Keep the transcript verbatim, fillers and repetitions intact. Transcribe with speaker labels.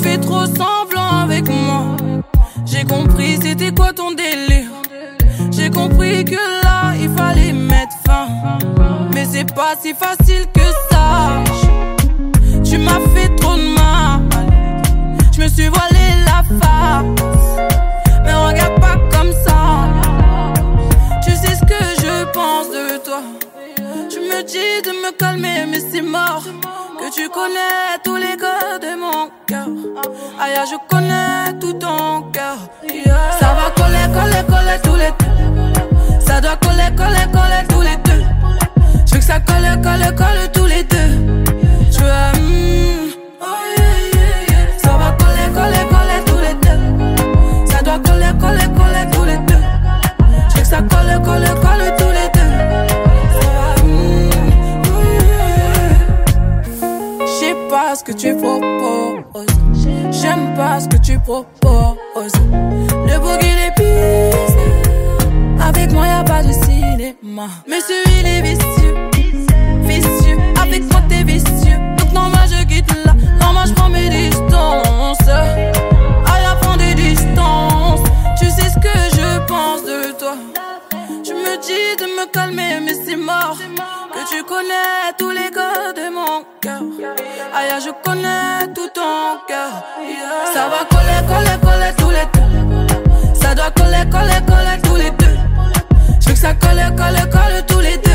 Speaker 1: fais trop semblant avec moi. J'ai compris c'était quoi ton délire. J'ai compris que là il fallait mettre fin. Mais c'est pas si facile que ça. Tu m'as fait trop de mal. Je me suis voilé la face. Mais regarde pas comme ça. Tu sais ce que je pense de toi. Tu me dis de me calmer mais c'est mort. Que tu connais tous les codes de mon cœur. Aïe, je connais tout ton cœur. Yeah. Ça va coller, coller, coller tous les deux. Ça doit coller, coller, coller tous les deux. Je veux que ça colle, colle, colle tous les deux. Je veux mm, oh yeah, yeah, yeah. Ça va coller, coller, coller tous les deux. Ça doit coller, coller, coller tous les deux. Je veux que ça colle, colle, colle tous les deux. Ça va mm, oh yeah. Je sais pas ce que tu proposes. J'aime pas ce que tu proposes. Le boogie les pistes. Avec moi y'a pas de cinéma. Mais celui il est vicieux. Vicieux. Avec moi t'es vicieux. Donc non moi je quitte là. Non moi je prends mes distances. Aïe prends des distances. Tu sais ce que je pense de toi. Tu me dis de me calmer mais c'est mort. Que tu connais tous les codes de mon cœur. Aïe je connais tout ton cœur. Yeah. Ça va coller, coller, coller tous les deux. Ça doit coller, coller, coller tous les deux. Je veux que ça colle, colle, colle tous les deux.